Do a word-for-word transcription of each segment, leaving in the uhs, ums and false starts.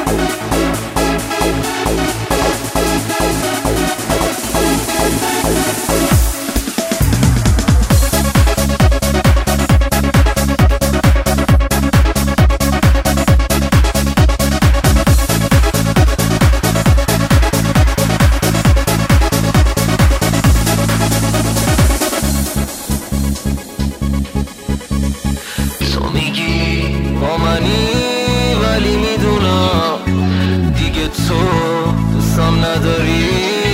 ولی میدونم دیگه تو دوستم نداری.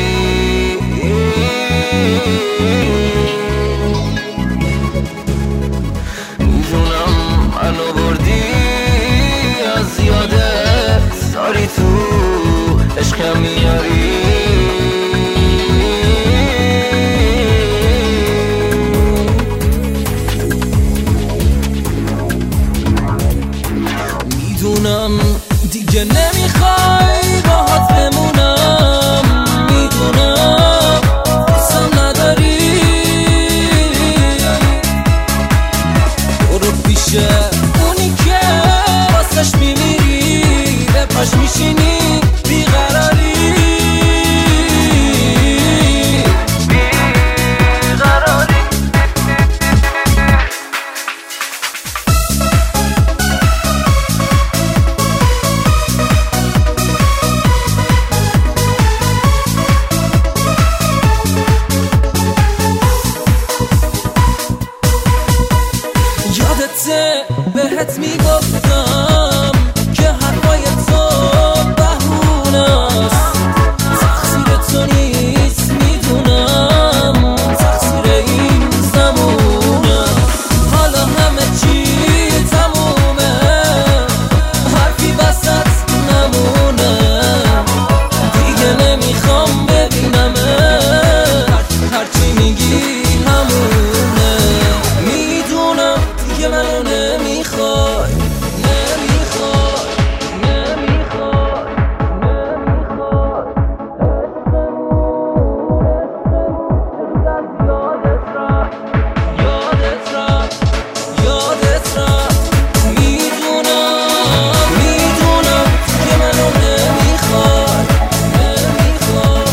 میدونم منو بردی از یادت، داری تو عشقم میاری. میدونم دیگه نمیخوای باهات بمونم، میدونم دوستم نداری. برو پیش اونی که واسش میمیری، به پاش میشینی بیقراری. بهت میگفتم که حرفای تو بهونست، تقصیر تو نیست، میدونم تقصیر این زمونه. حالا همه چی تمومه، حرفی وسط نمونه. دیگه نمیخوام ببینمت، هرچی میگی همونه. میدونم دیگه منو نمیخوای، نمیخوای، نمیخوای، نمیخوای. عشقمون یادت رفت، یادت رفت، یادت رفت. میدونم، میدونم دیگه منو نمیخوای، نمیخوای،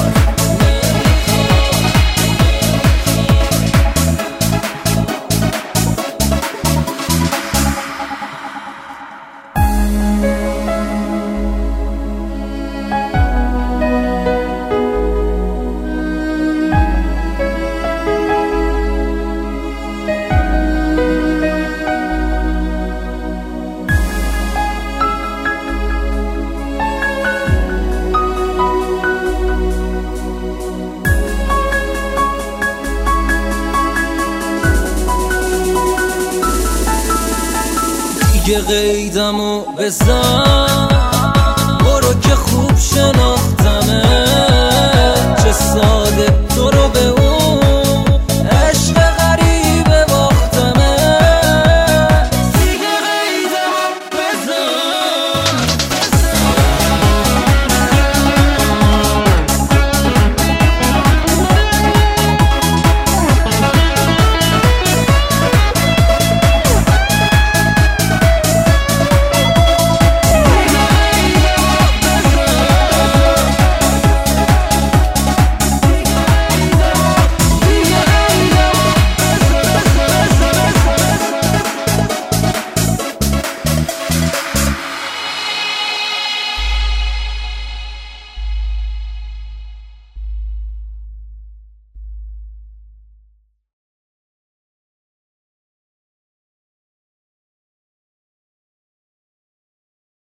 دیگه قیدمو بزن.